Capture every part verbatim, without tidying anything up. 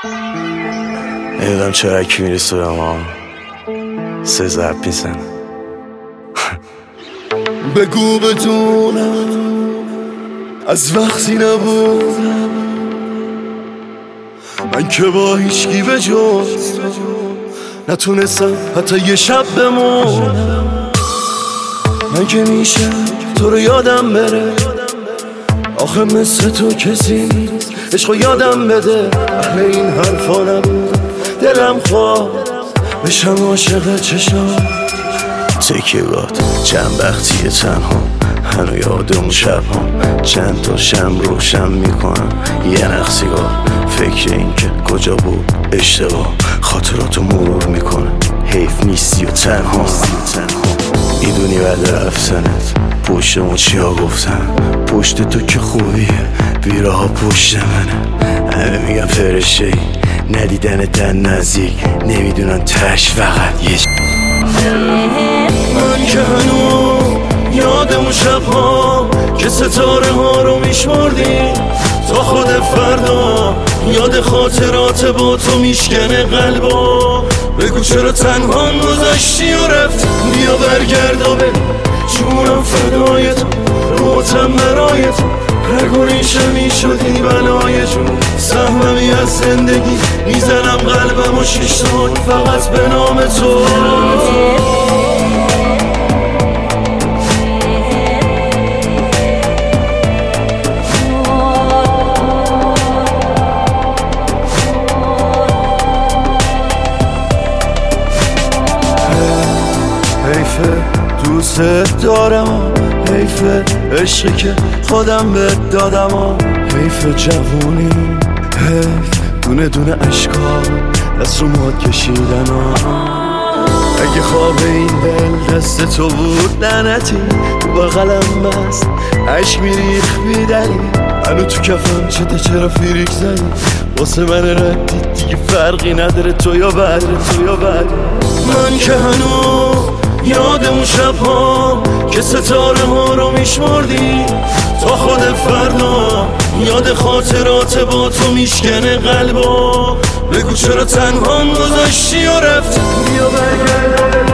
نمیدونم چرا کی میری سویم ها سه ضرب میزنه. بگو بدونم از وقتی نبودم من که با هیچکی به جز نتونستم حتی یه شب بمونم. من که میشه تو رو یادم بره، آخه مثل تو کسی نیست عشقو یادم بده. اهل این حرفا نبود دلم خواه بشم عاشق چشام تکیگات چند وقتیه تنها هنو یادم شب هم چند تا شم روشن میکنم یه نخ سیگار. فکر این که کجا بود اشتباه خاطراتو مرور میکنم حیف نیستی و تنها میدونی بعد رفتنت پشتمو چیا گفتن پشت تو که خوبیه بیراه پشت منه. همه میگن فرشه ای ندیدن در نزدیک نمیدونن تش فقط یه من که هنو یادم شبها که ستاره ها رو میشمردی تا خود فردا یاد خاطرات با تو میشکنه قلبا. بگو چرا تنها گذاشتی و رفت بیا برگرد و به جونم فدای تو روتم برای تو رگو ریشه میشدی بلای جون سهممی از زندگی میزنم قلبم و شیش فقط به نام تو. حیفه دوست دارم، حیفه عشقی که خودم بهت دادم، حیفه جوونی، حیف دونه دونه عشقا دست رو موهات کشیدن. اگه خواب این دل دست تو بود لعنتی تو بغلم بست عشق میریخ بیدلی هنو تو کفم چته چرا فیریک زنی واسه من ردی دیگه فرقی نداره تو یا بعد تو یا بعد. من که هنو یاد اون شبها که ستاره ها رو میشمردی تا خود فردا یاد خاطرات با تو میشکنه قلبا. بگو چرا تنها گذاشتی و رفت بیا برگرد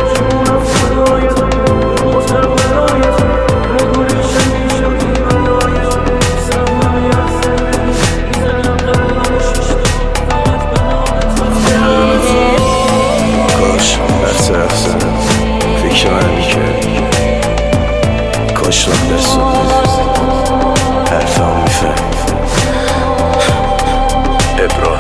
کاش راه دست رو حرف هم میفهم ابراهیم